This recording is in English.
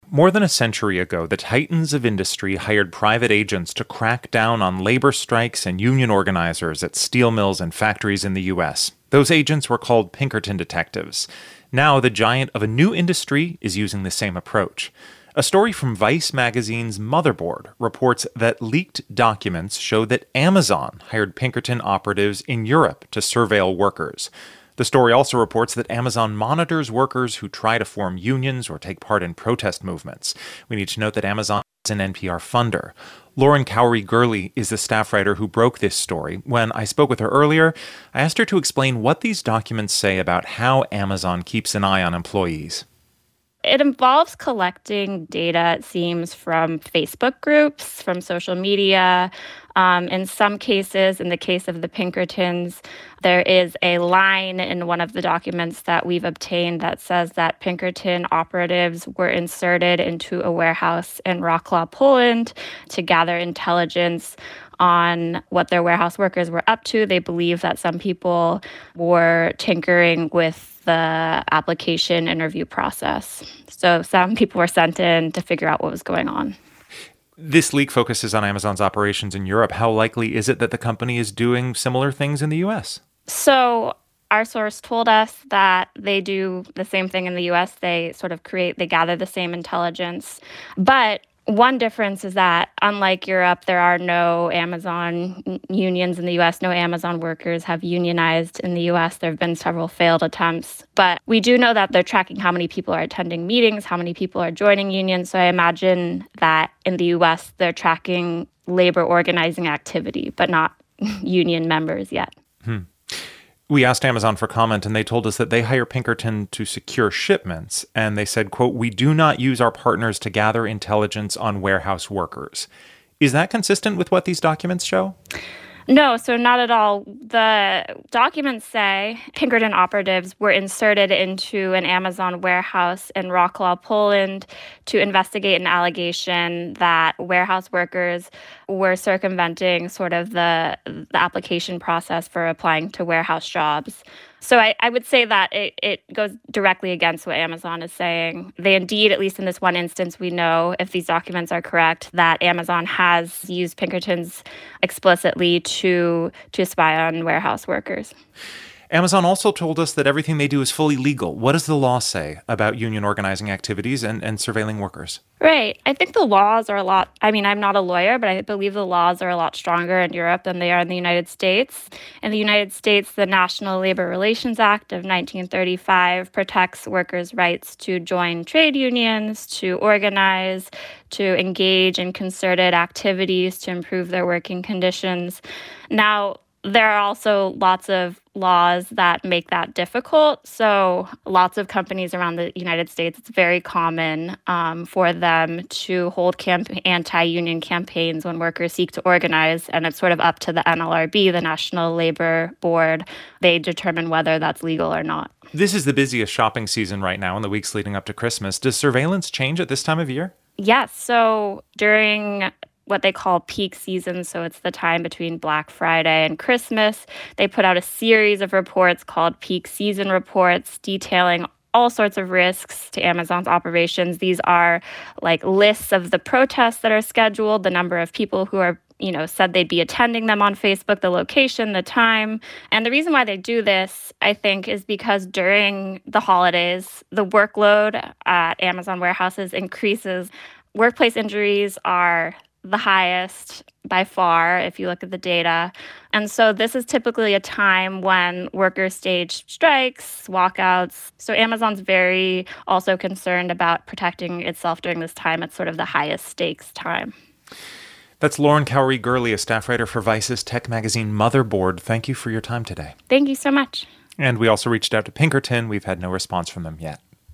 More than a century ago, the titans of industry hired private agents to crack down on labor strikes and union organizers at steel mills and factories in the U.S. Those agents were called Pinkerton detectives. Now, the giant of a new industry is using the same approach. A story from Vice magazine's Motherboard reports that leaked documents show that Amazon hired Pinkerton operatives in Europe to surveil workers. The story also reports that Amazon monitors workers who try to form unions or take part in protest movements. We need to note that Amazon is an NPR funder. Lauren Cowrie-Gurley is the staff writer who broke this story. When I spoke with her earlier, I asked her to explain what these documents say about how Amazon keeps an eye on employees. It involves collecting data, it seems, from Facebook groups, from social media. In some cases, in the case of the Pinkertons, there is a line in one of the documents that we've obtained that says that Pinkerton operatives were inserted into a warehouse in Wrocław, Poland, to gather intelligence on what their warehouse workers were up to. They believe that some people were tinkering with the application interview process. So some people were sent in to figure out what was going on. This leak focuses on Amazon's operations in Europe. How likely is it that the company is doing similar things in the U.S.? So our source told us that they do the same thing in the U.S. They gather the same intelligence. But one difference is that, unlike Europe, there are no Amazon unions in the U.S. No Amazon workers have unionized in the U.S. There have been several failed attempts. But we do know that they're tracking how many people are attending meetings, how many people are joining unions. So I imagine that in the U.S., they're tracking labor organizing activity, but not union members yet. We asked Amazon for comment, and they told us that they hire Pinkerton to secure shipments. And they said, quote, "We do not use our partners to gather intelligence on warehouse workers." Is that consistent with what these documents show? No, so not at all. The documents say Pinkerton operatives were inserted into an Amazon warehouse in Wrocław, Poland, to investigate an allegation that warehouse workers were circumventing sort of the application process for applying to warehouse jobs. So I would say that it goes directly against what Amazon is saying. They indeed, at least in this one instance, we know, if these documents are correct, that Amazon has used Pinkertons explicitly to spy on warehouse workers. Amazon also told us that everything they do is fully legal. What does the law say about union organizing activities and surveilling workers? Right. I think the laws are I'm not a lawyer, but I believe the laws are a lot stronger in Europe than they are in the United States. In the United States, the National Labor Relations Act of 1935 protects workers' rights to join trade unions, to organize, to engage in concerted activities to improve their working conditions. Now, there are also lots of laws that make that difficult. So lots of companies around the United States, it's very common for them to hold anti-union campaigns when workers seek to organize. And it's sort of up to the NLRB, the National Labor Board. They determine whether that's legal or not. This is the busiest shopping season right now in the weeks leading up to Christmas. Does surveillance change at this time of year? Yes. So during what they call peak season, so it's the time between Black Friday and Christmas, they put out a series of reports called peak season reports detailing all sorts of risks to Amazon's operations. These are like lists of the protests that are scheduled, the number of people who are said they'd be attending them on Facebook, the location, the time. And the reason why they do this, I think, is because during the holidays, the workload at Amazon warehouses increases. Workplace injuries are the highest by far, if you look at the data. And so this is typically a time when workers stage strikes, walkouts. So Amazon's very also concerned about protecting itself during this time. It's sort of the highest stakes time. That's Lauren Cowrie-Gurley, a staff writer for Vice's tech magazine Motherboard. Thank you for your time today. Thank you so much. And we also reached out to Pinkerton. We've had no response from them yet.